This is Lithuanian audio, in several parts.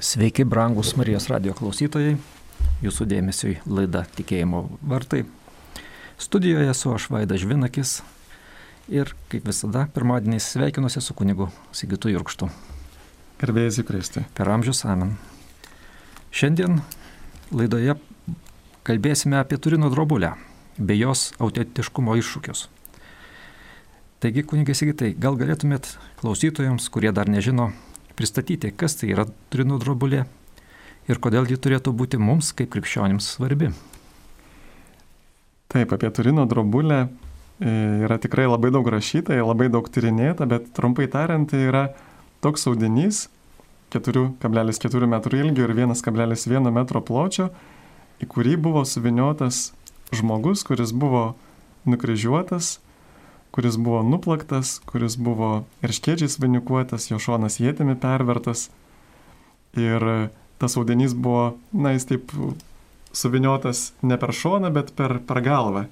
Sveiki, brangus Marijos radijo klausytojai. Jūsų dėmesiui laida Tikėjimo vartai. Studijoje esu aš Vaidas Žvinakis ir, kaip visada, pirmadieniais sveikinuosi su kunigu Sigitu Jurkštu. Garbėjai Kristui. Per amžius amen. Šiandien laidoje kalbėsime apie Turino drobulę bei jos autentiškumo iššūkius. Taigi, kunigai Sigitai, gal galėtumėt klausytojams, kurie dar nežino, pristatyti, kas tai yra Turino drobulė ir kodėl ji turėtų būti mums kaip krikščionims svarbi. Taip, apie Turino drobulę yra tikrai labai daug rašyta, labai daug tyrinėta, bet trumpai tariant, tai yra toks audinys 4,4 metrų ilgio ir 1,1 metro pločio, į kurį buvo suviniotas žmogus, kuris buvo nukryžiuotas, kuris buvo nuplaktas, kuris buvo erškėčiais vainikuotas, jo šonas ietimi pervertas. Ir tas audinys buvo, jis taip suviniotas ne per šoną, bet per galvą.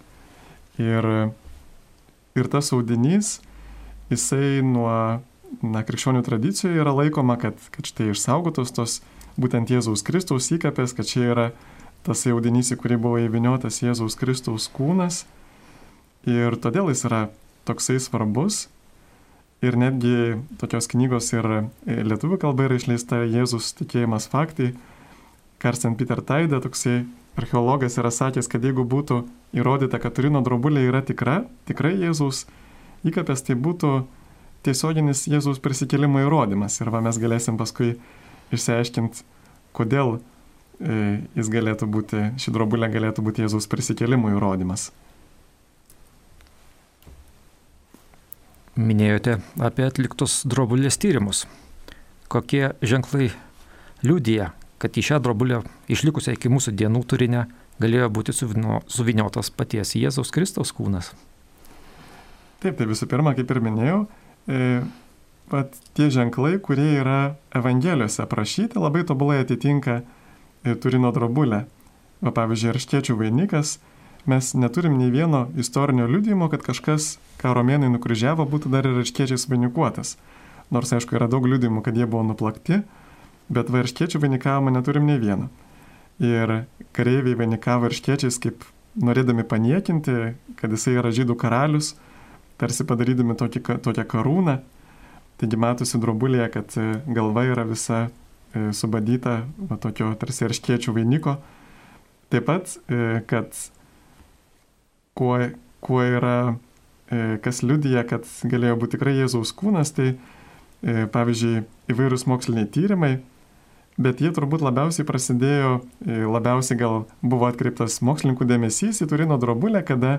Ir tas audinys, jisai nuo krikščionių tradicijoje yra laikoma, kad štai išsaugotos tos būtent Jėzaus Kristaus įkapės, kad čia yra tas audinys, į kurį buvo įviniotas Jėzaus Kristaus kūnas. Ir todėl jis yra toksai svarbus. Ir netgi tokios knygos ir lietuvių kalba yra išleista Jėzus tikėjimas faktai. Karsten Peter Taide, toksai archeologas, yra sakęs, kad jeigu būtų įrodyta, kad Turino drobulė yra tikrai Jėzaus įkapės, tai būtų tiesioginis Jėzaus prisikėlimo įrodymas. Ir mes galėsim paskui išsiaiškinti, kodėl ši drobulė galėtų būti Jėzaus prisikėlimo įrodymas. Minėjote apie atliktus drobulės tyrimus. Kokie ženklai liudija, kad į šią drobulę išlikusią iki mūsų dienų turinę galėjo būti suviniotas paties Jėzaus Kristaus kūnas? Taip, tai visų pirma, kaip ir minėjau, tie ženklai, kurie yra Evangelijose aprašyti, labai tobulai atitinka Turino drobulę. Pavyzdžiui, erškėčių vainikas. Mes neturim nei vieno istorinio liudijimo, kad kažkas, ką romėnai nukryžiavo, būtų dar ir erškėčiais vainikuotas. Nors, aišku, yra daug liudijimų, kad jie buvo nuplakti, bet erškėčių vainikavimo neturim nei vieno. Ir kareiviai vainikavo erškėčiais, kaip norėdami paniekinti, kad jisai yra žydų karalius, tarsi padarydami tokią karūną. Taigi matosi drobulėje, kad galva yra visa subadyta tokio tarsi erškėčių vainiko. Taip pat, kad kuo yra, kas liudija, kad galėjo būti tikrai Jėzaus kūnas, tai pavyzdžiui įvairūs moksliniai tyrimai, bet jie turbūt labiausiai gal buvo atkreiptas mokslininkų dėmesys į Turino drobulę, kada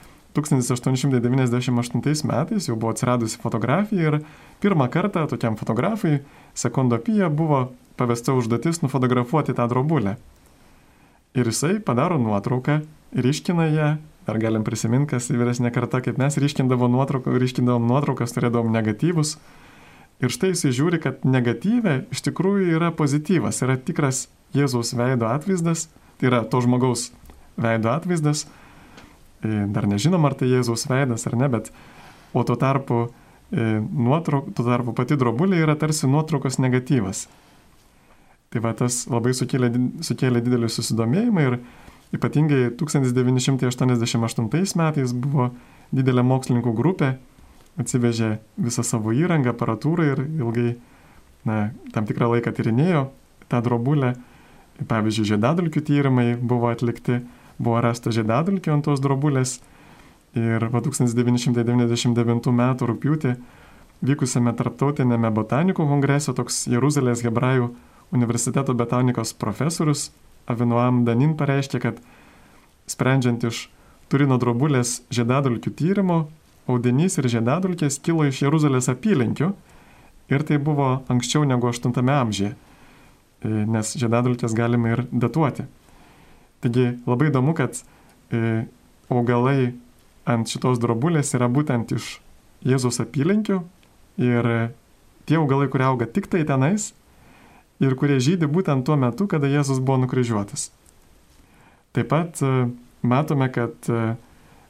1898 metais jau buvo atsiradusi fotografija ir pirmą kartą tokiam fotografui Secondo Pio buvo pavesta užduotis nufotografuoti tą drobulę. Ir jisai padaro nuotrauką, ryškina ją. Dar galim prisiminti, kas vyresnė karta, kaip mes ryškindavom nuotraukas, turėdavom negatyvus. Ir štai jis žiūri, kad negatyve iš tikrųjų yra pozityvas, yra tikras Jėzaus veido atvaizdas, tai yra to žmogaus veido atvaizdas. Dar nežinom, ar tai Jėzaus veidas ar ne, bet tuo tarpu pati drobulė yra tarsi nuotraukos negatyvas. Tai tas labai sukėlė didelį susidomėjimą ir ypatingai 1988 metais buvo didelė mokslininkų grupė, atsivežė visą savo įrangą, aparatūrą ir ilgai, tam tikrą laiką tyrinėjo tą drobulę. Pavyzdžiui, žiedadulkių tyrimai buvo atlikti, buvo rasta žiedadulkių ant tos drobulės. Ir 1999 m. rugpjūtį vykusiame tarptautinėme botanikų kongrese toks Jeruzalės Hebrajų universiteto botanikos profesorius Avinoam Danin pareiškė, kad sprendžiant iš Turino drobulės žiedadulkių tyrimo, audinys ir žiedadulkės kilo iš Jeruzalės apylinkių ir tai buvo anksčiau negu 8 amžiuje, nes žiedadulkės galime ir datuoti. Taigi labai įdomu, kad augalai ant šitos drobulės yra būtent iš Jėzaus apylinkių ir tie augalai, kurie auga tik tai tenais, ir kurie žydi būtent tuo metu, kada Jėzus buvo nukryžiuotas. Taip pat matome, kad,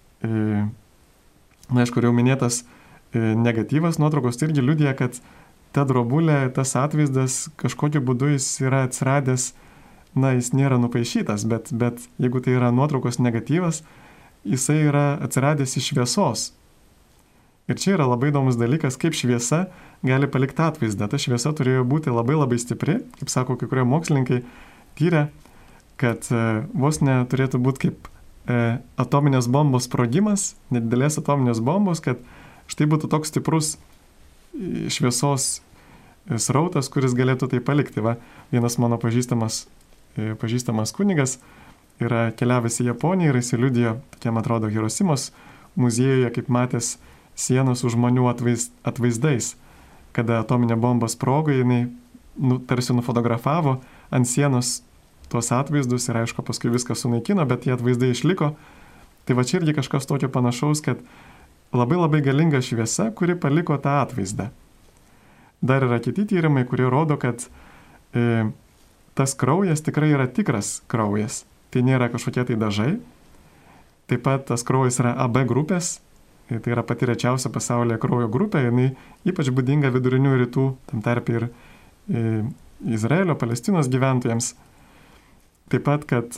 aišku, jau minėtas negatyvas nuotraukos irgi liudija, kad ta drobulė, tas atvaizdas kažkokiu būdu jis yra atsiradęs, jis nėra nupaišytas, bet jeigu tai yra nuotraukos negatyvas, jisai yra atsiradęs iš šviesos. Ir čia yra labai įdomus dalykas, kaip šviesa gali palikti atvaizdą. Ta šviesa turėjo būti labai labai stipri, kaip sako kai kurie mokslininkai, tyrė, kad vos neturėtų būti kaip atominės bombos sprogimas, nedidelės atominės bombos, kad štai būtų toks stiprus šviesos srautas, kuris galėtų tai palikti. Va, vienas mano pažįstamas kunigas yra keliavęs į Japoniją ir jis liudijo, tokiam atrodo, Hirosimos muziejuje, kaip matęs sienos su žmonių atvaizdais. Kada atominė bomba sprogo, jinai tarsi nufotografavo ant sienos tuos atvaizdus ir aišku, paskui viską sunaikino, bet tie atvaizdai išliko. Tai va čia irgi kažkas tokio panašaus, kad labai labai galinga šviesa, kuri paliko tą atvaizdą. Dar yra kiti tyrimai, kurie rodo, kad tas kraujas tikrai yra tikras kraujas. Tai nėra kažkokie tai dažai. Taip pat tas kraujas yra AB grupės. Tai yra pati rečiausia pasaulyje kraujo grupė. Jinai ypač būdinga vidurinių rytų, tam tarp ir Izraelio, Palestinos gyventojams. Taip pat, kad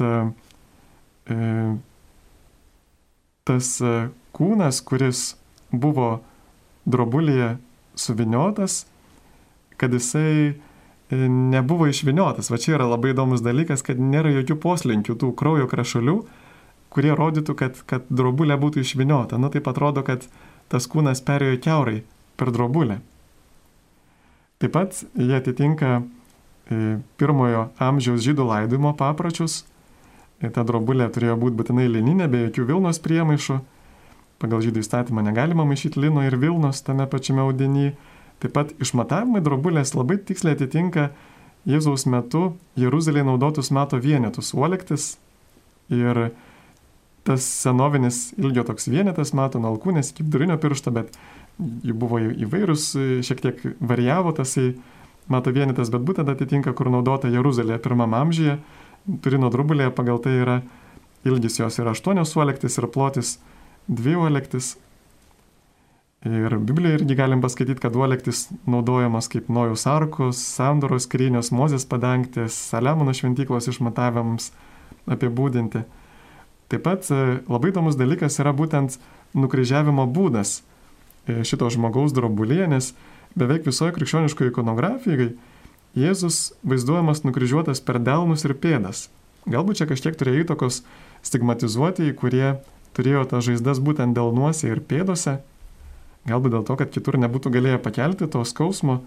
tas kūnas, kuris buvo drobulėje suviniotas, kad jisai nebuvo išviniotas. Va čia yra labai įdomus dalykas, kad nėra jokių poslinkių tų kraujo krašulių, kurie rodytų, kad drobulė būtų išviniota. Taip atrodo, kad tas kūnas perėjo kiaurai per drobulę. Taip pat jie atitinka pirmojo amžiaus žydų laidojimo papročius. Ta drobulė turėjo būti būtinai lininė, be jokių vilnos priemaišų. Pagal žydų įstatymą negalima maišyti lino ir vilnos tame pačiame audiny. Taip pat išmatavimai drobulės labai tiksliai atitinka Jėzaus metu Jeruzalėje naudotus mato vienetus uolektis. Ir tas senovinis ilgio toks vienetas mato nuo alkūnės iki vidurinio piršto, bet jų buvo įvairūs, šiek tiek varijavo tasai mato vienetas, bet būtent atitinka, kur naudota Jeruzalėje pirmame amžiuje. Turino drobulėje pagal tai yra ilgis jos yra 8 uolektis ir plotis 2 uolektis. Ir Biblijoje irgi galim paskaityti, kad uolektis naudojamas kaip Nojaus arkos, sandoros skrynios, Mozės padangtės, Saliamono šventyklos išmatavimams apibūdinti. Taip pat labai įdomus dalykas yra būtent nukryžiavimo būdas šito žmogaus drobulėje, nes beveik visoje krikščioniškoje ikonografijoje Jėzus vaizduojamas nukryžiuotas per delnus ir pėdas. Galbūt čia kažkiek turėjo įtakos stigmatizuotieji, kurie turėjo tas žaizdas būtent delnuose ir pėdose. Galbūt dėl to, kad kitur nebūtų galėję pakelti to skausmo,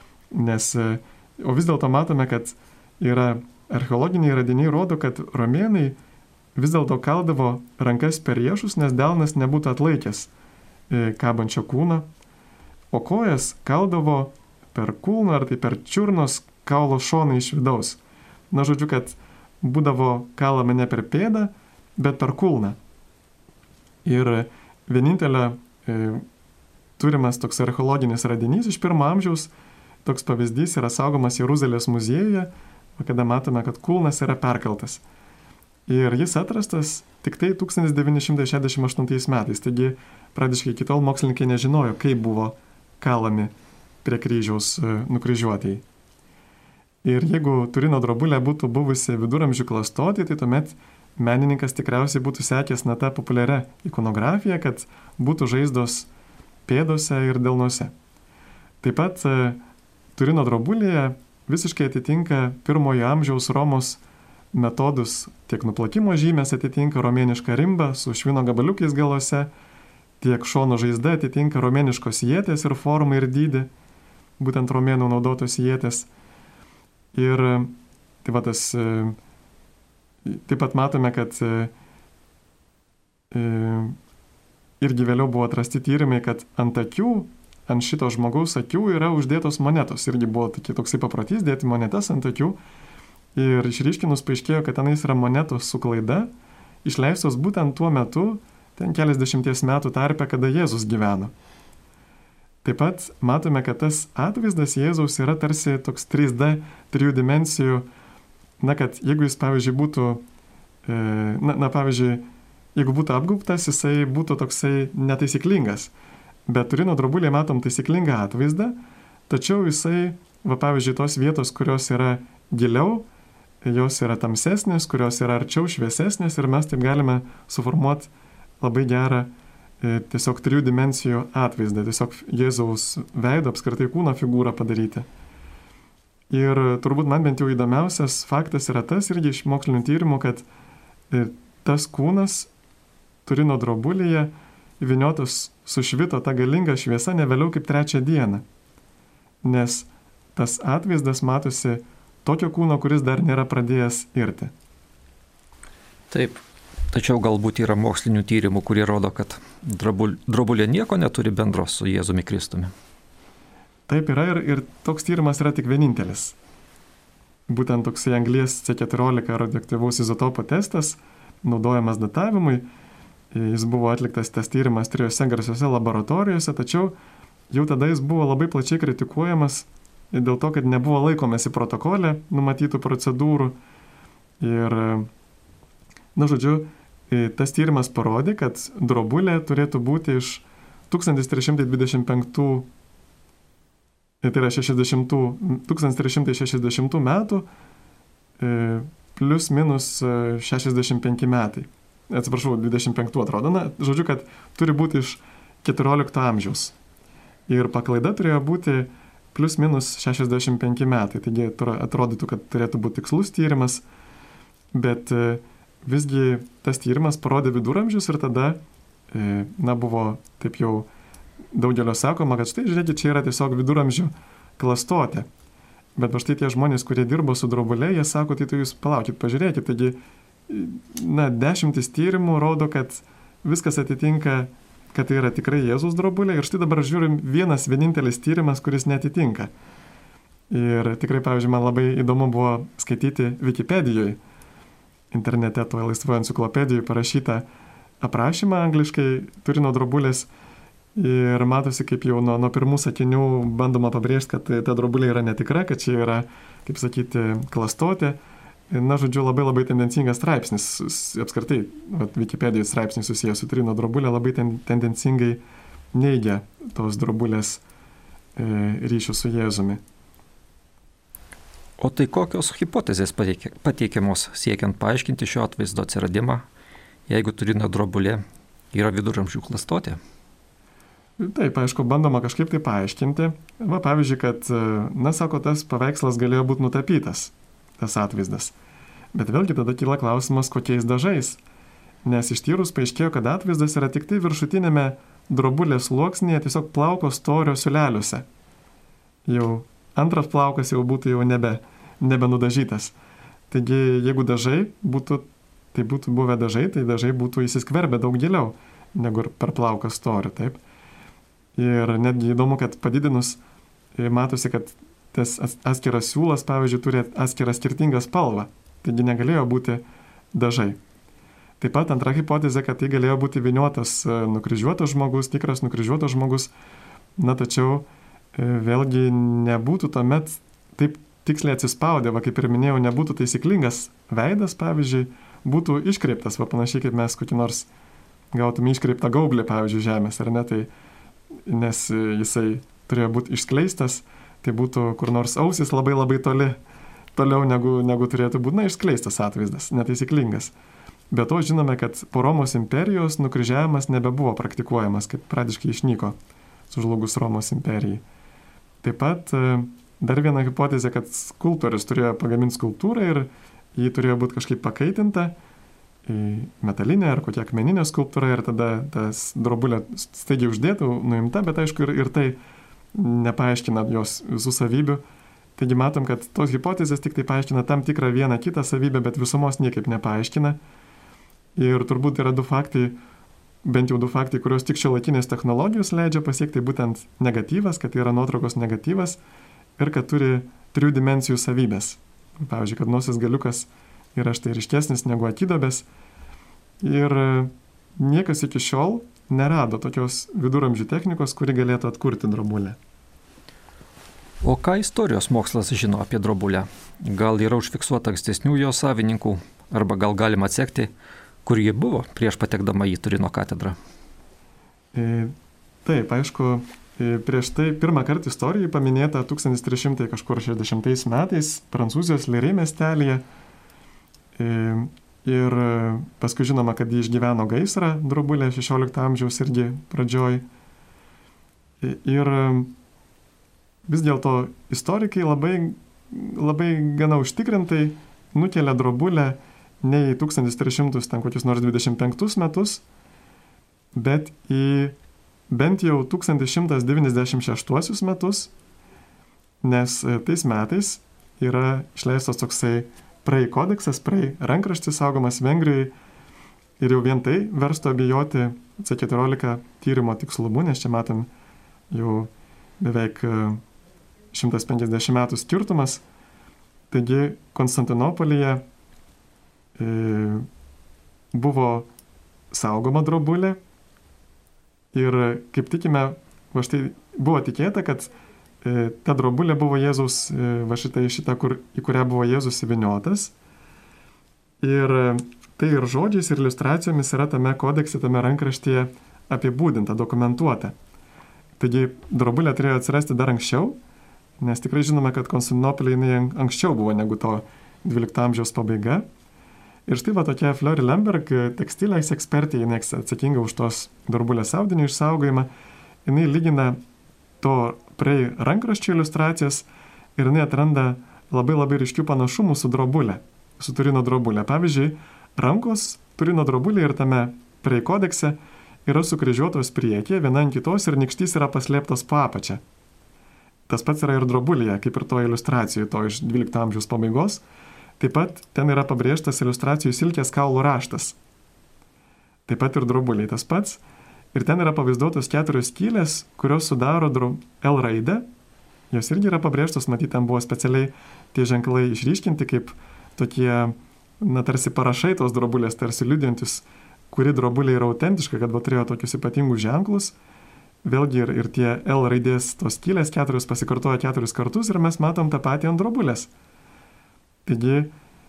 o vis dėlto matome, kad yra archeologiniai radiniai rodo, kad romėnai vis dėlto kaldavo rankas per riešus, nes delnas nebūtų atlaikęs kabančio kūno, o kojas kaldavo per kulną ar tai per čiurnos kaulo šoną iš vidaus. Žodžiu, kad būdavo kalama ne per pėdą, bet per kulną. Ir vienintelė turimas toks archeologinis radinys iš 1 amžiaus, toks pavyzdys yra saugomas Jeruzalės muziejuje, kada matome, kad kulnas yra perkeltas. Ir jis atrastas tik tai 1968 metais, taigi praktiškai iki tol mokslininkai nežinojo, kaip buvo kalami prie kryžiaus nukryžiuotieji. Ir jeigu Turino drobulė būtų buvusi viduramžių klastotė, tai tuomet menininkas tikriausiai būtų sekęs tą populiarią ikonografiją, kad būtų žaizdos pėdose ir delnuose. Taip pat Turino drobulėje visiškai atitinka 1 amžiaus Romos metodus, tiek nuplakimo žymės atitinka romėnišką rimbą su švino gabaliukais galuose, tiek šono žaizda atitinka romėniškos ietės ir formą ir dydį, būtent romėnų naudotos ietės. Ir taip pat matome, kad irgi vėliau buvo atrasti tyrimai, kad ant akių, ant šito žmogaus akių yra uždėtos monetos. Irgi buvo toksai paprotys dėti monetas ant akių. Ir išryškinus paaiškėjo, kad tenais yra monetos su klaida, išleistos būtent tuo metu, ten keliasdešimties metų tarpe, kada Jėzus gyveno. Taip pat matome, kad tas atvaizdas Jėzaus yra tarsi toks 3D, 3 dimensijų, kad jeigu jis, pavyzdžiui, būtų, jeigu būtų apgaubtas, jisai būtų toksai netaisyklingas. Bet Turino drobulėje matom taisyklingą atvaizdą, tačiau jisai, pavyzdžiui, tos vietos, kurios yra giliau, jos yra tamsesnės, kurios yra arčiau šviesesnės ir mes taip galime suformuoti labai gerą tiesiog 3 dimensijų atvaizdą, tiesiog Jėzaus veido, apskritai kūno figūrą padaryti. Ir turbūt man bent jau įdomiausias faktas yra tas irgi iš mokslinių tyrimų, kad tas kūnas Turino drobulyje įvyniotas sušvito ta galinga šviesa ne vėliau kaip 3 dieną, nes tas atvaizdas matosi tokio kūno, kuris dar nėra pradėjęs irti. Taip, tačiau galbūt yra mokslinių tyrimų, kurie rodo, kad drobulė nieko neturi bendro su Jėzumi Kristumi. Taip yra ir toks tyrimas yra tik vienintelis. Būtent toksai anglies C14 radioaktyvaus izotopo testas, naudojamas datavimui. Jis buvo atliktas tas tyrimas 3 garsiose laboratorijose, tačiau jau tada jis buvo labai plačiai kritikuojamas dėl to, kad nebuvo laikomasi protokole numatytų procedūrų. Ir, tas tyrimas parodė, kad drobulė turėtų būti iš 1325, tai yra 1360 metų, plus minus 65 metai. Atsiprašau, 25 atrodo. Kad turi būti iš 14 amžiaus. Ir paklaida turėjo būti plus minus 65 metai. Taigi atrodytų, kad turėtų būti tikslus tyrimas, bet visgi tas tyrimas parodė viduramžius ir tada, buvo taip jau daugelio sakoma, kad štai žiūrėkit, čia yra tiesiog viduramžių klastotė. Bet štai tie žmonės, kurie dirbo su drobulė, jie sako, tai jūs palaukit, pažiūrėkit, taigi 10 tyrimų rodo, kad viskas atitinka, kad tai yra tikrai Jėzus drobulė ir štai dabar žiūrim vienas vienintelis tyrimas, kuris netitinka. Ir tikrai, pavyzdžiui, man labai įdomu buvo skaityti Wikipedijoje, internete, toje laisvoje enciklopedijoje parašytą aprašymą angliškai Turino drobulės ir matosi, kaip jau nuo pirmų sakinių bandoma pabrėžti, kad ta drobulė yra netikra, kad čia yra, kaip sakyti, klastotė. Labai labai tendencingas straipsnis, apskritai, Wikipedijos straipsnis susijęs su Turino drobulė labai tendencingai neigia tos drobulės ryšių su Jėzumi. O tai kokios hipotezės pateikiamos siekiant paaiškinti šio atvaizdo atsiradimą, jeigu Turino drobulė yra viduramžių klastotė? Taip, aišku, bandoma kažkaip tai paaiškinti. Pavyzdžiui, kad, sako, tas paveikslas galėjo būti nutapytas, tas atvaizdas. Bet vėlgi tada kyla klausimas, kokiais dažais. Nes ištyrus paaiškėjo, kad atvaizdas yra tik tai viršutinėme drobulės sluoksnėje, tiesiog plauko storio siūleliuose. Jau antras plaukas jau būtų jau nebenudažytas. Taigi, jeigu dažai būtų buvę dažai, tai dažai būtų įsiskverbę daug giliau negu per plauką storį, taip. Ir netgi įdomu, kad padidinus matosi, kad tas atskiras siūlas, pavyzdžiui, turi atskirą skirtingą spalvą. Taigi negalėjo būti dažai. Taip pat antra hipotezė, kad tai galėjo būti vyniotas nukryžiuotas žmogus, tikras nukryžiuotas žmogus. Tačiau vėlgi nebūtų tuomet taip tiksliai atsispaudę, kaip ir minėjau, nebūtų taisyklingas veidas, pavyzdžiui, būtų iškreiptas, panašiai kaip mes kokį nors gautume iškreiptą gaublį, pavyzdžiui, žemės, ar ne, tai nes jisai turėjo būti išskleistas, tai būtų kur nors ausis labai labai toliau negu turėtų būti, išskleistas atvaizdas, netaisyklingas. Be to žinome, kad po Romos imperijos nukryžiavimas nebebuvo praktikuojamas, kaip praktiškai išnyko sužlugus Romos imperijai. Taip pat dar viena hipotezė, kad skulptorius turėjo pagaminti skulptūrą ir jį turėjo būti kažkaip pakaitinta, metalinė ar kokia akmeninė skulptūra ir tada tas drobulė staigiai uždėtų, nuimta, bet aišku ir tai nepaaiškina jos visų savybių. Taigi matom, kad tos hipotezės tik tai paaiškina tam tikrą vieną kitą savybę, bet visumos niekaip nepaaiškina. Ir turbūt yra bent jau du faktai, kurios tik šiuolaikinės technologijos leidžia pasiekti, būtent negatyvas, kad tai yra nuotraukos negatyvas ir kad turi 3 dimensijų savybės. Pavyzdžiui, kad nosies galiukas yra štai ryškesnis negu akidobės. Ir niekas iki šiol nerado tokios viduramžių technikos, kuri galėtų atkurti drobulę. O ką istorijos mokslas žino apie drobulę? Gal yra užfiksuota ankstesnių jo savininkų, arba gal galima atsekti, kur ji buvo prieš patekdama į Turino katedrą? Taip, aišku, prieš tai pirmą kartą istorijoje paminėta 1360 metais Prancūzijos Leriai miestelėje. Ir paskui žinoma, kad jį išgyveno gaisrą drobulė 16 amžiaus irgi pradžioj. Ir vis dėlto istorikai labai gana užtikrintai nukelia drobulę ne į 1325 metus, bet į bent jau 1196 metus, nes tais metais yra išleistas toksai Prei kodeksas, Prei rankraštis saugomas Vengrijoje ir jau vien tai verstų abejoti C14 tyrimo tikslumu, nes čia matom jau beveik 150 metų skirtumas. Taigi Konstantinopolyje buvo saugoma drobulė ir kaip tikime, va štai buvo tikėta, kad ta drobulė buvo Jėzaus, va šitą, į kurią buvo Jėzus įvyniotas. Ir tai ir žodžiais, ir iliustracijomis yra tame kodekse, tame rankraštyje apibūdinta, dokumentuota. Taigi drobulė turėjo atsirasti dar anksčiau, nes tikrai žinome, kad Konstantinopolė jinai anksčiau buvo negu to 12 amžiaus pabaiga. Ir štai va tokia Flori Lemberg, tekstilės ekspertė, jinai atsakinga už tos drobulės audinio išsaugojimą, jinai lygina to Prei rankraščio iliustracijas ir jinai atranda labai ryškių panašumų su drobulė, su Turino drobulė. Pavyzdžiui, rankos Turino drobulė ir tame Prei kodekse yra sukryžiuotos priekyje, viena ant kitos ir nykštys yra paslėptas po apačia. Tas pats yra ir drobulėje, kaip ir to iliustracijų, to iš 12 amžiaus pabaigos. Taip pat ten yra pabrėžtas iliustracijų silkės kaulų raštas. Taip pat ir drobulėje tas pats. Ir ten yra pavaizduotos 4 skylės, kurios sudaro L raidę. Jos irgi yra pabrėžtos, matyt, ten buvo specialiai tie ženklai išryškinti, kaip tokie, tarsi parašai tos drobulės, tarsi liudijantis, kuri drobulė yra autentiška, kad turėjo tokius ypatingus ženklus. Vėlgi ir tie L raidės tos skylės 4 pasikartoja 4 kartus ir mes matom tą patį ant drobulės. Taigi,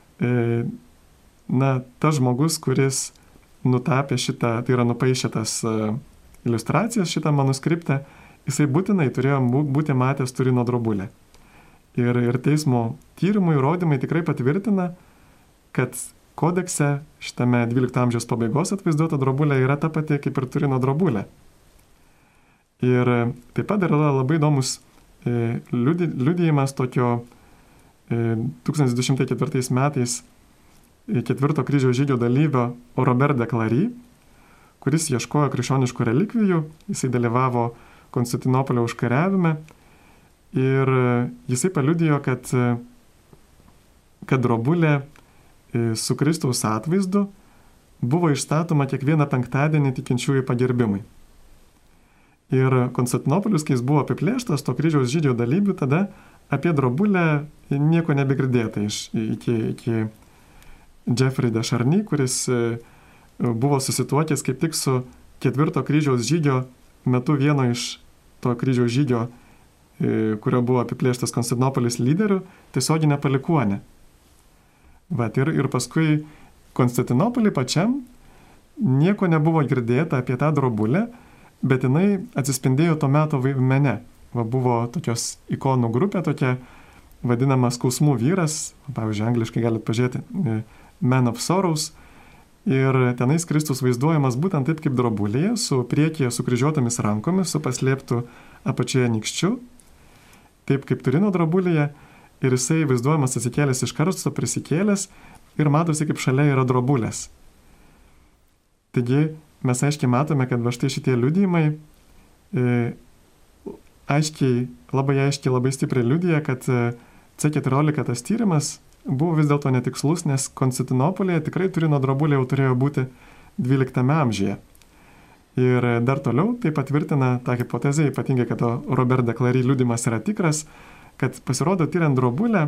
tas žmogus, kuris nutapė šitą, tai yra nupaišė tas iliustracijas šitą manuskriptą, jisai būtinai turėjo būti matęs Turino drobulę. Ir teismo tyrimų įrodymai tikrai patvirtina, kad kodekse šitame 12 amžiaus pabaigos atvaizduota drobulė yra ta pati kaip ir Turino drobulė. Ir taip pat yra labai įdomus liudijimas tokio 1204 metais 4 kryžiaus žygio dalyvio Robert de Clary, kuris ieškojo krikščioniškų relikvijų, jisai dalyvavo Konstantinopolio užkariavime ir jisai paliudijo, kad drobulė su Kristaus atvaizdu buvo išstatoma kiekvieną penktadienį tikinčiųjų pagerbimui. Ir Konstantinopolis, kai jis buvo apiplėštas to kryžiaus žygio dalyvių, tada apie drobulę nieko nebegirdėta iki Jeffrey de Charny, kuris buvo susituokęs kaip tik su 4 kryžiaus žygio metu vieno iš to kryžiaus žygio, kurio buvo apiplėštas Konstantinopolis lyderių, tiesioginė palikuonė. Ir paskui Konstantinopolį pačiam nieko nebuvo girdėta apie tą drobulę, bet jinai atsispindėjo to meto mene. Buvo tokios ikonų grupė, tokia vadinama skausmų vyras, pavyzdžiui, angliškai galite pažiūrėti, Man of Sorrows, ir tenais Kristus vaizduojamas būtent taip kaip drobulėje, su priekyje sukryžiuotomis rankomis, su paslėptu apačioje nykščiu, taip kaip Turino drobulėje, ir jisai vaizduojamas atsikėlęs iš karsto, prisikėlęs, ir matosi, kaip šalia yra drobulės. Taigi mes aiškiai matome, kad va štai šitie liudijimai labai stipriai liudija, kad C14 tas tyrimas buvo vis dėlto netikslus, nes Konstantinopolėje tikrai Turino drobulė jau turėjo būti 12 amžiuje. Ir dar toliau tai patvirtina tą hipotezę, ypatingai, kad Robert de Clary liudimas yra tikras, kad pasirodo tyriant drobulę,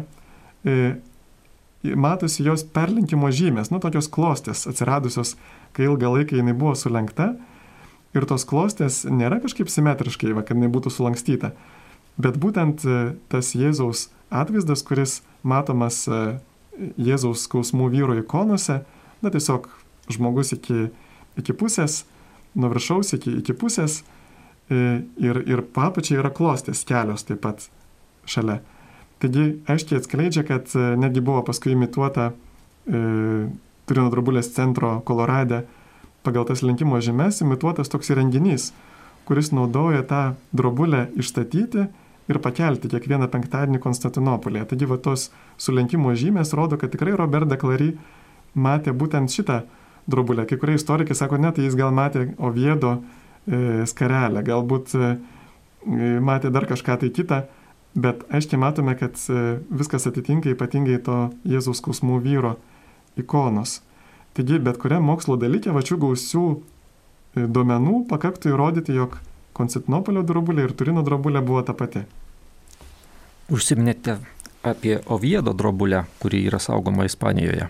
matosi jos perlinkimo žymės, tokios klostės atsiradusios, kai ilgą laiką jinai buvo sulenkta, ir tos klostės nėra kažkaip simetriškai, kad jinai būtų sulankstyta, bet būtent tas Jėzaus atvaizdas, kuris matomas Jėzaus skausmų vyro ikonose, tiesiog žmogus iki pusės, nuo viršaus iki pusės, ir papačiai yra klostės kelios taip pat šalia. Taigi aiškiai atskleidžia, kad netgi buvo paskui imituota Turino drobulės centro Kolorade pagal tas lenkimo žymes imituotas toks įrenginys, kuris naudoja tą drobulę išstatyti ir pakelti kiekvieną penktadienį Konstantinopolėje. Taigi va tos sulenkimo žymės rodo, kad tikrai Robert de Clary matė būtent šitą drobulę. Kai kurie istorikai sako, ne, tai jis gal matė Oviedo skarelę, galbūt matė dar kažką tai kitą, bet aiškiai matome, kad viskas atitinka ypatingai to Jėzaus skausmų vyro ikonos. Taigi, bet kuriam mokslo dalyke, vačių gausių duomenų pakaktų įrodyti, jog Konstantinopolio drobulė ir Turino drobulė buvo ta pati. Užsiminėte apie Oviedo drobulę, kuri yra saugoma Ispanijoje.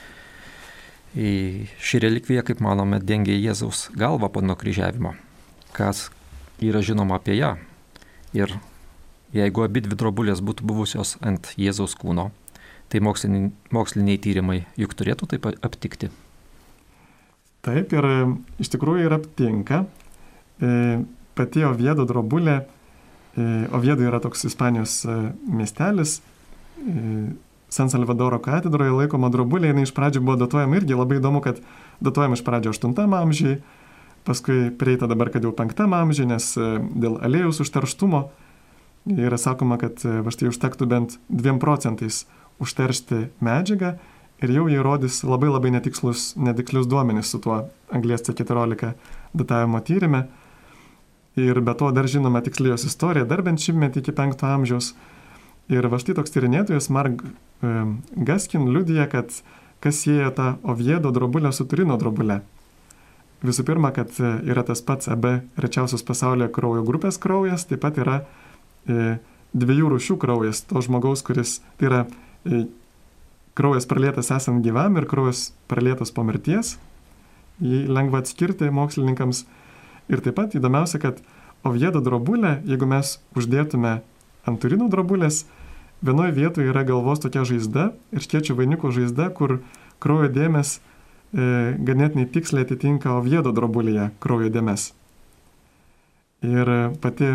Ši relikvija, kaip manome, dengia Jėzaus galvą po nukryžiavimo. Kas yra žinoma apie ją? Ir jeigu abi dvi drobulės būtų buvusios ant Jėzaus kūno, tai moksliniai tyrimai juk turėtų taip aptikti. Taip, ir iš tikrųjų ir aptinka. Pati Oviedo drobulė, Oviedo yra toks Ispanijos miestelis, San Salvadoro katedroje laikoma drobulė, jinai iš pradžių buvo datuojama irgi labai įdomu, kad datuojama iš pradžio 8 amžiai, paskui prieita dabar, kad jau 5 amžiai, nes dėl aliejus užterštumo yra sakoma, kad va štai užtektų bent 2% užteršti medžiagą ir jau jie rodys labai labai netiklius duomenys su tuo anglies C14 datavimo tyrime. Ir be to dar žinoma tiksliai jos istorija, dar bent 100 iki 5 amžiaus. Ir va štai toks tyrinėtojas Mark Gaskin liudija, kad kas sieja tą Oviedo drobulę su Turino drobulė. Visų pirma, kad yra tas pats AB rečiausios pasaulyje kraujo grupės kraujas, taip pat yra 2 rūšių kraujas, to žmogaus, kuris tai yra kraujas pralietas esant gyvam ir kraujas pralietas po mirties. Jį lengva atskirti mokslininkams. Ir taip pat įdomiausia, kad Oviedo drobulė, jeigu mes uždėtume ant Turino drobulės, vienoje vietoje yra galvos tokia žaizda ir škėčių vainiko žaizda, kur kraujo dėmės ganėtinai tiksliai atitinka Oviedo drobulėje kraujo dėmes. Ir pati,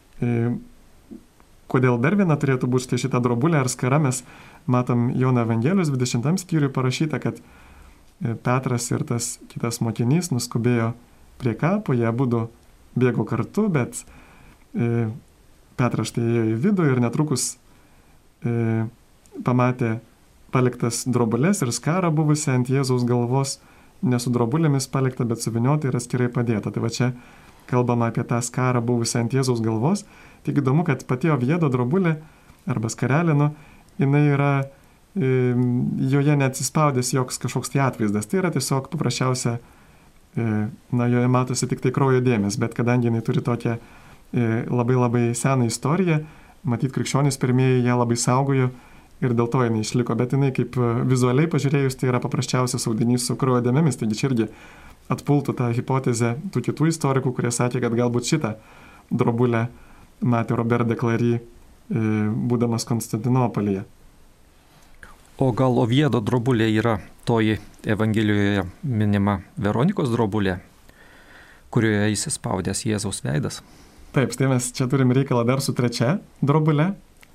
kodėl dar viena turėtų būti štai šita drobulė ar skara, mes matom Jono Evangelijos 20 skyriui parašyta, kad Petras ir tas kitas mokinys nuskubėjo prie kapo, jie abudu bėgo kartu, bet Petras štai ėjo į vidų ir netrukus pamatė paliktas drobulės ir skarą buvusią ant Jėzaus galvos, ne su drobulėmis palikta, bet suviniota ir atskirai padėta. Tai va čia kalbama apie tą skarą buvusią ant Jėzaus galvos. Tik įdomu, kad pati Oviedo drobulė arba skarelė, jinai yra, joje neatsispaudęs joks kažkoks tai atvaizdas. Tai yra tiesiog paprasčiausia, joje matosi tik tai kraujo dėmės, bet kadangi jinai turi tokią labai labai seną istoriją, matyt, krikščionys pirmieji ją labai saugojo ir dėl to jinai išliko, bet jinai kaip vizualiai pažiūrėjus, tai yra paprasčiausias audinys su kraujo dėmėmis, taigi čia irgi atpultų tą hipotezę tų kitų istorikų, kurie sakė, kad galbūt šitą drobulę matė Robert de Clary, būdamas Konstantinopolyje. O gal Oviedo drobulė yra toji Evangelijoje minima Veronikos drobulė, kurioje įsispaudęs Jėzaus veidas? Taip, štai mes čia turim reikalą dar su 3 drobulė.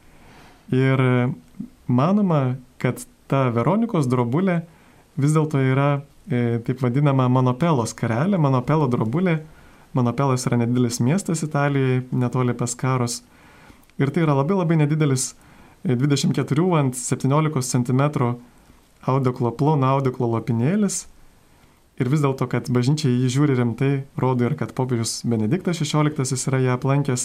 Ir manoma, kad ta Veronikos drobulė vis dėlto yra taip vadinama Monopelo skarelė, Monopelo drobulė. Monopelas yra nedidelis miestas Italijoje, netoli Peskaros. Ir tai yra labai labai nedidelis 24 ant 17 cm audeklo, plono audeklo lopinėlis. Ir vis dėlto, kad bažnyčia jį žiūri rimtai, rodo ir kad popiežius Benediktas XVI yra ją aplankęs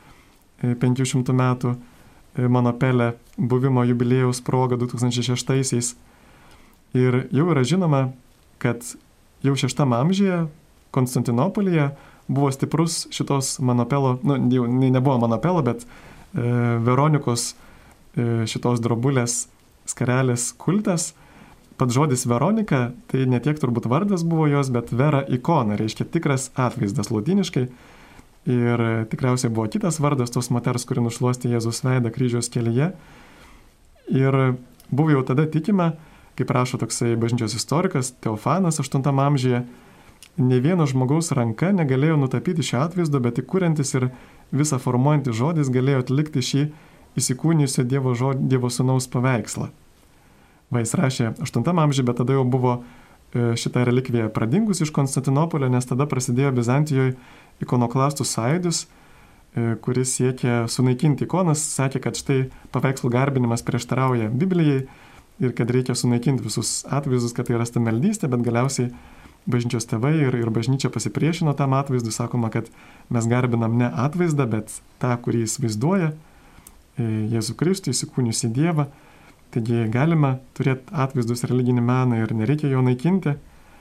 500 metų Monopelę buvimo jubiliejaus proga 2006-aisiais. Ir jau yra žinoma, kad jau 6 amžiuje Konstantinopolyje buvo stiprus šitos Monopelo, jau nebuvo Monopelo, bet Veronikos šitos drobulės skarelės kultas. Pats žodis Veronika, tai ne tiek turbūt vardas buvo jos, bet Vera ikona, reiškia tikras atvaizdas lotyniškai. Ir tikriausiai buvo kitas vardas tos moters, kuri nušluostė Jėzus veidą kryžiaus kelyje. Ir buvo jau tada tikima, kaip rašo toksai bažnyčios istorikas Teofanas 8 amžiuje, ne vieno žmogaus ranka negalėjo nutapyti šio atvaizdo, bet tik kuriantis ir visą formuojantis žodis galėjo atlikti šį įsikūnijusio Dievo Sūnaus paveikslą. Jis rašė 8 amžiuje, bet tada jau buvo šitą relikviją pradingus iš Konstantinopolio, nes tada prasidėjo Bizantijoje ikonoklastų sąjūdis, kuris siekė sunaikinti ikonas, sakė, kad štai paveikslų garbinimas prieštarauja Biblijai ir kad reikia sunaikinti visus atvaizdus, kad tai yra stammeldystė, bet galiausiai bažnyčios tėvai ir bažnyčia pasipriešino tam atvaizdui, sakoma, kad mes garbinam ne atvaizdą, bet tą, kurį jis vaizduoja, Jėzų Kristų, įsikūnijusį Dievą. Taigi galima turėti atvaizdus religinį meną ir nereikia jo naikinti.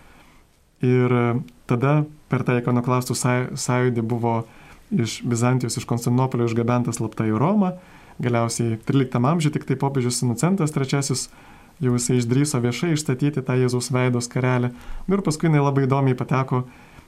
Ir tada per tą ikonoklastų sąjūdį buvo iš Bizantijos, iš Konstantinopolio išgabentas slapta į Romą. Galiausiai 13 amžiuje tik tai popiežius Inocentas III jau jisai išdrįso viešai išstatyti tą Jėzaus veido skarelę. Ir paskui jinai labai įdomiai pateko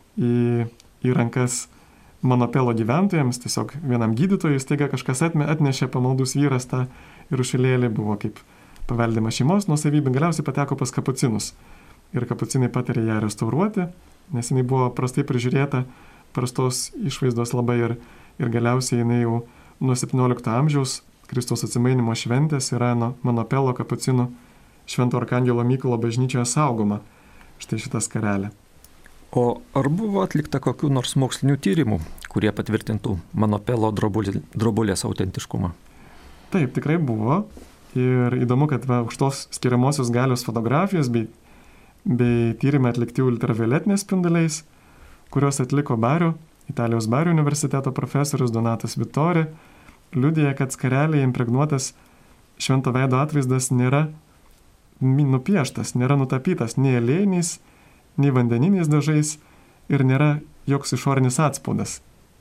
į rankas Monopelo gyventojams, tiesiog vienam gydytojui staiga kažkas atnešė pamaldus vyras tą rušilėlį, buvo kaip paveldima šeimos nuosavybė, galiausiai pateko pas kapucinus. Ir kapucinai patarė ją restauruoti, nes jinai buvo prastai prižiūrėta, prastos išvaizdos labai ir galiausiai jinai jau nuo 17 amžiaus Kristaus atsimainimo šventės yra nuo Monopelo kapucinų Švento Arkangelo Mykolo bažnyčioje saugoma. Štai šitą skarelę. O ar buvo atlikta kokių nors mokslinių tyrimų, kurie patvirtintų Monopelo drobulės autentiškumą? Taip, tikrai buvo. Ir įdomu, kad aukštos skiriamosios galios fotografijos bei tyrimai atlikti ultravioletiniais spinduliais, kuriuos atliko Italijos Bario universiteto profesorius Donatas Vittori, liudija, kad skarelėje impregnuotas švento veido atvaizdas nėra nupieštas, nėra nutapytas nei aliejiniais, nei vandeniniais dažais ir nėra joks išorinis atspaudas.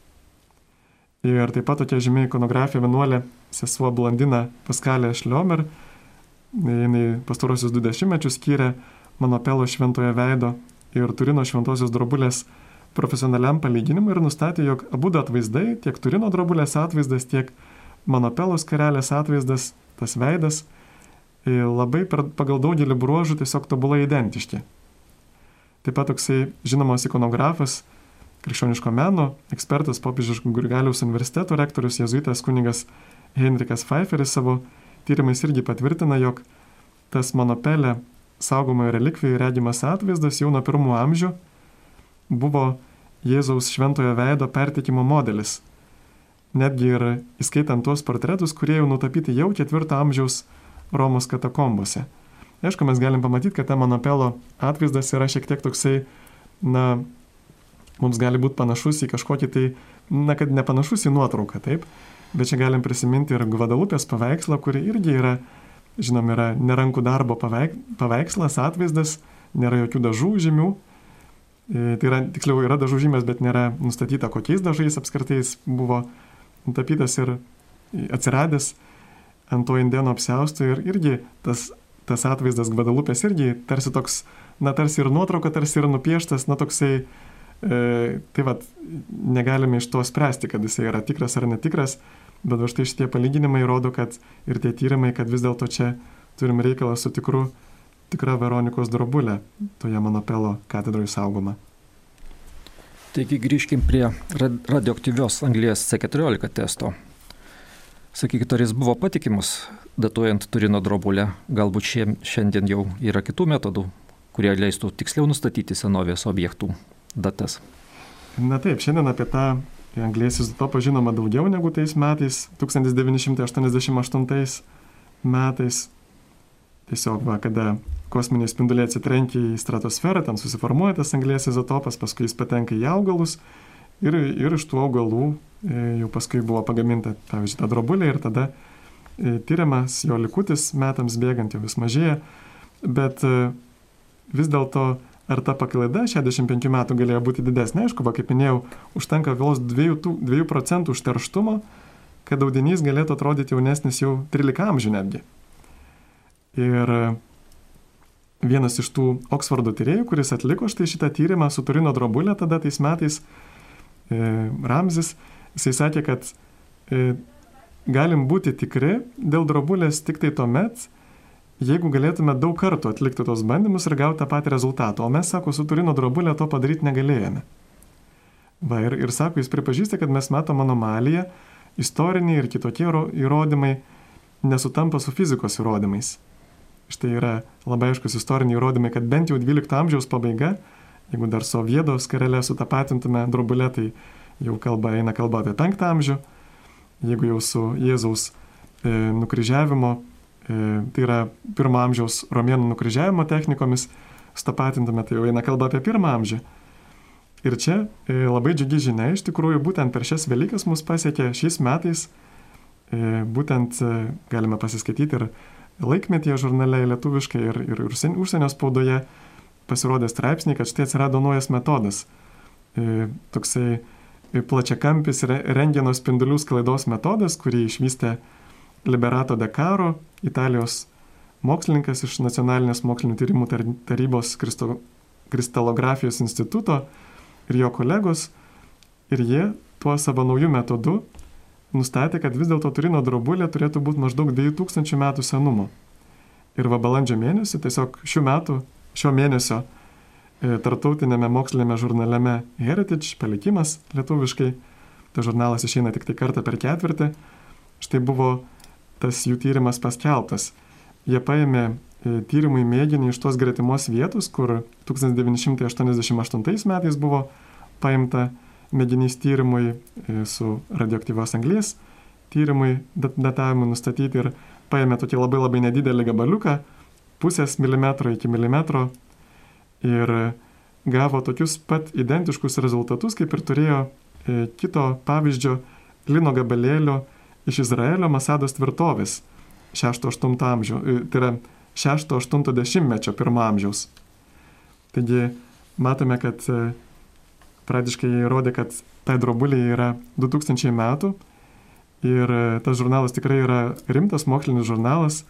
Ir taip pat tokia žymi ikonografija vienuolė sesuo Blandina Paskalė Šliomer, jinai pastarosius 20 mečius skyrė Monopelo šventojo veido ir Turino šventosios drobulės profesionaliam palyginimui ir nustatė, jog abu atvaizdai, tiek Turino drobulės atvaizdas, tiek Monopelo skarelės atvaizdas, tas veidas, labai pagal daugelį bruožų tiesiog tobulai identiški. Taip pat toksai žinomas ikonografas, krikščioniško meno ekspertas, popiežiško Grigaliaus universiteto rektorius, jėzuitas kunigas Henrikas Pfeifferis savo tyrimais irgi patvirtina, jog tas Monopele saugomojo relikvijoje regimas atvaizdas jau nuo 1 amžių buvo Jėzaus šventojo veido perteikimo modelis. Netgi ir įskaitant tuos portretus, kurie jau nutapyti jau 4 amžiaus Romos katakombose. Aišku, mes galim pamatyti, kad ta Monopelo atvaizdas yra šiek tiek toksai, mums gali būti panašus į kažkokį tai, kad nepanašus į nuotrauką, taip, bet čia galim prisiminti ir Gvadalupės paveikslą, kuri irgi yra, žinom, yra nerankų darbo paveikslas, atvaizdas, nėra jokių dažų žymių, tai yra, tiksliau, yra dažų žymės, bet nėra nustatyta, kokiais dažais apskritai jis buvo nutapytas ir atsiradęs ant to indėno apsiausto ir irgi tas atvaizdas Gvadalupės irgi tarsi toks, tarsi ir nuotrauka, tarsi ir nupieštas, toksai, tai negalime iš to spręsti, kad jisai yra tikras ar netikras, bet štai šitie palyginimai rodo, kad ir tie tyrimai, kad vis dėlto čia turim reikalą su tikra Veronikos drobulė, toje Monopelo katedroje saugoma. Taigi grįžkim prie radioaktyvios anglies C14 testo. Sakykit, ar jis buvo patikimas, datuojant Turino drobulę? Galbūt šiandien jau yra kitų metodų, kurie leistų tiksliau nustatyti senovės objektų datas. Taip, šiandien apie tą anglies izotopą žinoma daugiau negu tais metais, 1988 metais. Tiesiog, kada kosminiai spinduliai atsitrenkia į stratosferą, ten susiformuoja tas anglies izotopas, paskui jis patenka į augalus ir iš tų augalų jau paskui buvo pagaminta, pavyzdžiui, ta drobulė ir tada tyriamas jo likutis metams bėgant jau vis mažėja, bet vis dėlto ar ta paklaida 65 metų galėjo būti didesnė, aišku, kaip minėjau, užtenka vos 2% užterštumo, kad audinys galėtų atrodyti jaunesnis jau 13 amžių netgi. Ir vienas iš tų Oksfordo tyrėjų, kuris atliko štai šitą tyrimą su Turino drobulė tada tais metais, Ramzis, jisai sakė, kad galim būti tikri dėl drobulės tik tai tuomet, jeigu galėtume daug kartų atlikti tos bandymus ir gauti tą patį rezultatą, o mes, sako, su Turino drobulė to padaryti negalėjome. Va, ir sako, jis pripažįsta, kad mes matom anomaliją, istoriniai ir kitokie įrodymai nesutampa su fizikos įrodymais. Štai yra labai aiškus istoriniai įrodymai, kad bent jau 12 amžiaus pabaiga, jeigu dar su Oviedo skarele sutapatintume drobulę, tai jau eina kalba apie 5 amžių, jeigu jau su Jėzaus nukryžiavimo, tai yra 1 amžiaus romėnų nukryžiavimo technikomis sutapatintume, tai jau eina kalba apie 1 amžių. Ir čia labai džiugi žinia, iš tikrųjų, būtent per šias Velykas mus pasiekė šiais metais, būtent galime pasiskaityti ir Laikmetyje žurnale lietuviškai ir užsienio spaudoje pasirodė straipsniai, kad štai atsirado naujas metodas. Toksai plačiakampis rentgeno spindulių sklaidos metodas, kurį išvystė Liberato de Caro, Italijos mokslininkas iš Nacionalinės mokslinių tyrimų tarybos kristalografijos instituto ir jo kolegos. Ir jie tuo savo naujų metodų nustatė, kad vis dėlto Turino drobulė turėtų būti maždaug 2000 metų senumo. Ir balandžio mėnesį, tiesiog šio mėnesio tarptautinėme mokslinėme žurnaleme Heritage, palikimas lietuviškai, tai žurnalas išeina tik tai kartą per ketvirtį, štai buvo tas jų tyrimas paskelbtas. Jie paėmė tyrimui mėginį iš tos gretimos vietos, kur 1988 metais buvo paimta mėginys tyrimui su radioaktyvios anglies tyrimui, datavimui nustatyti, ir paėmė tokį labai labai nedidelį gabaliuką, 0,5 mm iki milimetro, ir gavo tokius pat identiškus rezultatus, kaip ir turėjo kito pavyzdžio lino gabalėlio iš Izraelio Masados tvirtovės 6-8 amžių, tai yra 6-8 dešimtmečio 1 amžiaus. Taigi matome, kad praktiškai jie įrodė, kad tai drobuliai yra 2000 metų, ir tas žurnalas tikrai yra rimtas mokslinis žurnalas,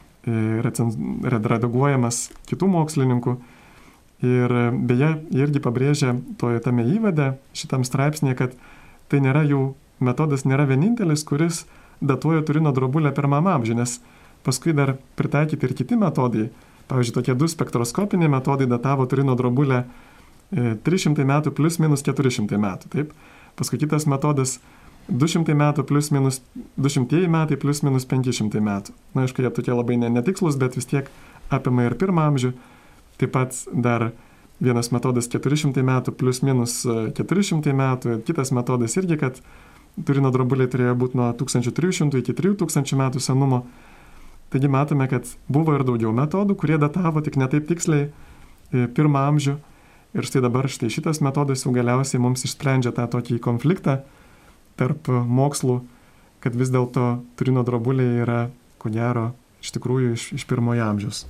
redaguojamas kitų mokslininkų. Ir beje, jie irgi pabrėžia tame įvade šitam straipsnėje, kad tai nėra jų metodas, nėra vienintelis, kuris datuoja Turino drobulę 1 amžių, nes paskui dar pritaikyti ir kiti metodai. Pavyzdžiui, tokie 2 spektroskopiniai metodai datavo Turino drobulę 300 metų plus minus 400 metų. Taip? Paskui kitas metodas 200 metų plus minus 200 metai plus minus 500 metų. Na, aišku, jie tokie labai netikslus, bet vis tiek apima ir 1 amžių. Taip pat dar vienas metodas 400 metų plus minus 400 metų. Kitas metodas irgi, kad Turino drobuliai turėjo būti nuo 1300 iki 3000 metų senumo. Taigi matome, kad buvo ir daugiau metodų, kurie datavo tik netaip tiksliai 1 amžių. Ir štai dabar šitas metodas jau galiausiai mums išsprendžia tą tokį konfliktą tarp mokslų, kad vis dėlto Turino drobuliai yra, ko gero, iš tikrųjų iš 1 amžiaus.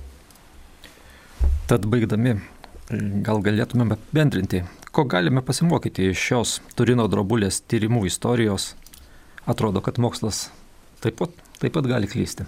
Tad baigdami, gal galėtumėme apibendrinti, ko galime pasimokyti iš šios Turino drobulės tyrimų istorijos. Atrodo, kad mokslas taip pat gali klysti.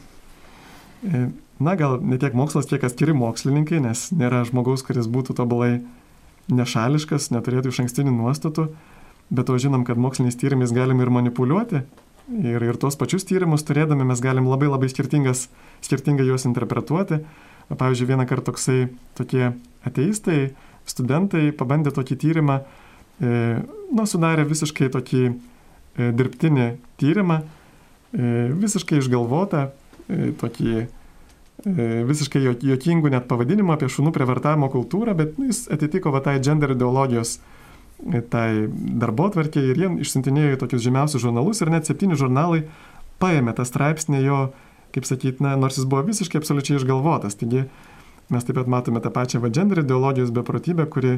Na, gal ne tiek mokslas, kiek atskiri mokslininkai, nes nėra žmogaus, kuris būtų tobulai nešališkas, neturėtų išankstinių nuostatų, bet to žinom, kad moksliniais tyrimais galim ir manipuliuoti, ir tos pačius tyrimus turėdami mes galim labai labai skirtingai juos interpretuoti. Pavyzdžiui, vieną kartą tokie ateistai, studentai pabandė tokį tyrimą, sudarė visiškai tokį dirbtinį tyrimą, visiškai išgalvotą, tokį visiškai juokingų net pavadinimų apie šunų prievartavimo kultūrą, bet jis atitiko tai gender ideologijos tai darbotvarkė, ir jie išsiuntinėjo į tokius žymiausius žurnalus, ir net 7 žurnalai paėmė tą straipsnį jo, kaip sakyt, nors jis buvo visiškai absoliučiai išgalvotas. Taigi mes taip pat matome tą pačią gender ideologijos beprotybę, kuri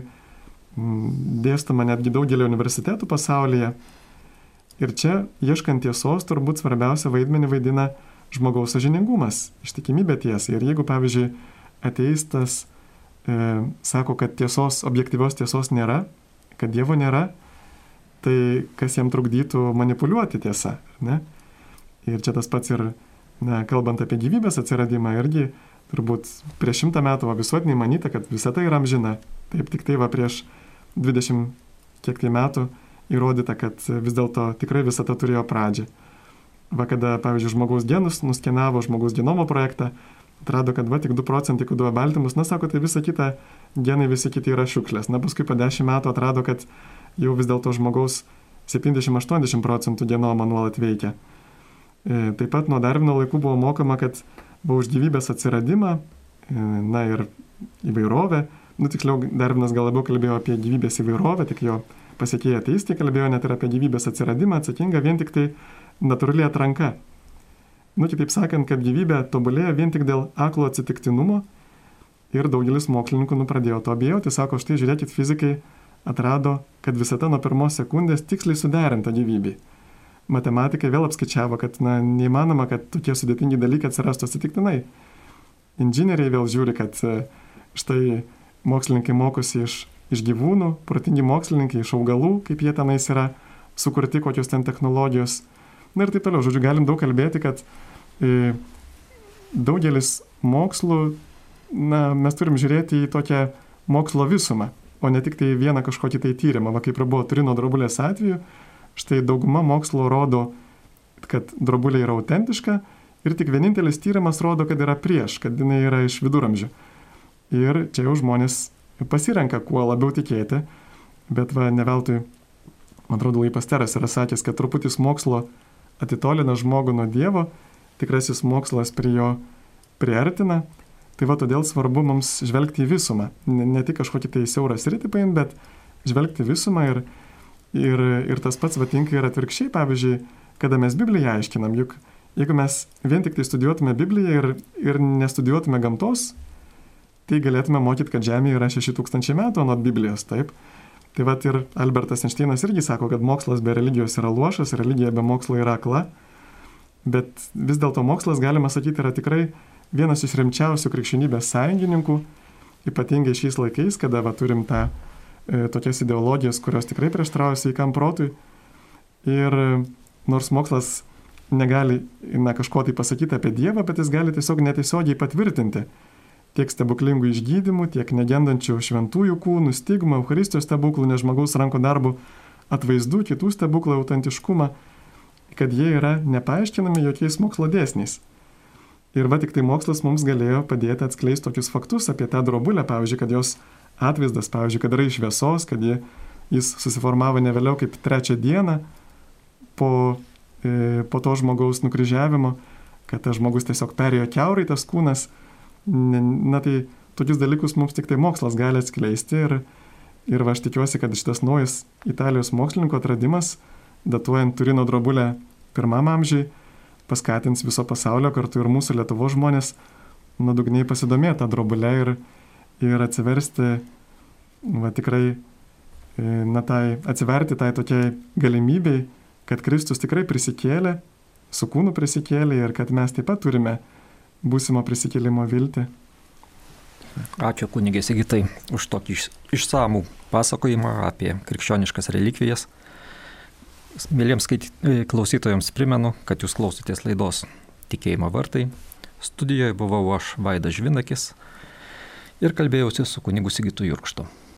dėstoma netgi daugelį universitetų pasaulyje. Ir čia, ieškant tiesos, turbūt svarbiausia vaidmenį vaidina žmogaus sąžiningumas, ištikimybė tiesai. Ir jeigu, pavyzdžiui, ateistas sako, kad objektyvios tiesos nėra, kad Dievo nėra, tai kas jam trukdytų manipuliuoti tiesą, ne? Ir čia tas pats ir, kalbant apie gyvybės atsiradimą, irgi turbūt prieš 100 metų visuotinai manyta, kad visata yra amžina. Taip, tik tai prieš 20 kiek tai metų įrodyta, kad vis dėlto tikrai visata turėjo pradžią. Kada, pavyzdžiui, žmogaus genus nuskenavo žmogaus genomo projektą, atrado, kad tik 2 procentai koduoja baltymus, na, sako, tai visa kita genai visi kiti yra šiukšlės. Na, paskui po 10 metų atrado, kad jau vis dėlto žmogaus 70-80 procentų genomo nuolat veikia. Taip pat nuo Darvino laikų buvo mokama, kad buvo už gyvybės atsiradimą, na ir įvairovę. Nu, tiksliau, Darvinas gal labiau kalbėjo apie gyvybės įvairovę, tik jo pasiekėjai ateistai kalbėjo net ir apie gyvybės atsiradimą, atsakinga vien tik tai natūrali atranka. Nu, kitaip sakant, kad gyvybė tobulėja vien tik dėl aklo atsitiktinumo ir daugelis mokslininkų pradėjo to abejoti. Sako, štai žiūrėkit, fizikai atrado, kad visata nuo pirmos sekundės tiksliai suderinta gyvybei. Matematikai vėl apskaičiavo, kad neįmanoma, kad tokie sudėtingi dalykai atsirastų atsitiktinai. Inžinieriai vėl žiūri, kad štai mokslininkai mokosi iš gyvūnų, protingi mokslininkai iš augalų, kaip jie tenais yra sukurti, kokios ten technologijos. Na ir taip toliau. Žodžiu, galim daug kalbėti, kad daugelis mokslų, mes turim žiūrėti į tokią mokslo visumą, o ne tik tai vieną kažkokį tai tyrimą. Va, kaip ir buvo Turino drobulės atveju, štai dauguma mokslo rodo, kad drobulė yra autentiška ir tik vienintelis tyrimas rodo, kad yra prieš, kad jinai yra iš viduramžių. Ir čia jau žmonės pasirenka, kuo labiau tikėti, bet va, ne veltui, man atrodo, Lui Pasteras yra sakęs, kad truputis mokslo atitolina žmogų nuo Dievo, tikrasis mokslas prie jo priartina. Tai va, todėl svarbu mums žvelgti į visumą. Ne tik kažkokį tai siaurą sritį paimti, bet žvelgti visumą ir tas pats vatinka ir atvirkščiai. Pavyzdžiui, kada mes Bibliją aiškinam, juk jeigu mes vien tik tai studijuotume Bibliją ir nestudijuotume gamtos, tai galėtume mokyti, kad Žemėje yra 6000 metų nuo Biblijos, taip? Tai vat ir Albertas Einšteinas irgi sako, kad mokslas be religijos yra luošas, religija be mokslo yra akla, bet vis dėlto mokslas, galima sakyti, yra tikrai vienas iš rimčiausių krikščionybės sąjungininkų, ypatingai šiais laikais, kada va, turim tokias ideologijas, kurios tikrai prieštrauja sveikam protui. Ir nors mokslas negali kažko tai pasakyti apie Dievą, bet jis gali tiesiog netiesiogiai patvirtinti tiek stebuklingų išgydymų, tiek negendančių šventųjų kūnų, stigmų, Eucharistijos stebuklų, ne žmogaus rankų darbų atvaizdų, kitų stebuklų autentiškumą, kad jie yra nepaaiškinami jokiais mokslo dėsniais. Ir va tik tai mokslas mums galėjo padėti atskleisti tokius faktus apie tą drobulę, pavyzdžiui, kad jos atvaizdas, pavyzdžiui, kad yra iš šviesos, kad jis susiformavo ne vėliau kaip 3 dieną po to žmogaus nukryžiavimo, kad tas žmogus tiesiog perėjo kiaurai tas kūnas. Na tai tokius dalykus mums tik tai mokslas gali atskleisti ir aš tikiuosi, kad šitas naujas Italijos mokslininko atradimas, datuojant Turino drobulę 1 amžiui, paskatins viso pasaulio, kartu ir mūsų Lietuvos žmonės nuodugniai pasidomėti tą drobulę ir atsiversti, va tikrai, atsiverti tai tokiai galimybei, kad Kristus tikrai prisikėlė, su kūnu prisikėlė ir kad mes taip pat turime būsimo prisikėlimo viltį. Ačiū kunigė Sigitai už tokį išsamų pasakojimą apie krikščioniškas relikvijas. Mėlyms klausytojams primenu, kad jūs klausotės laidos Tikėjimo vartai. Studijoje buvau aš, Vaidas Žvinakis, ir kalbėjausi su kunigu Sigitu Jurkštu.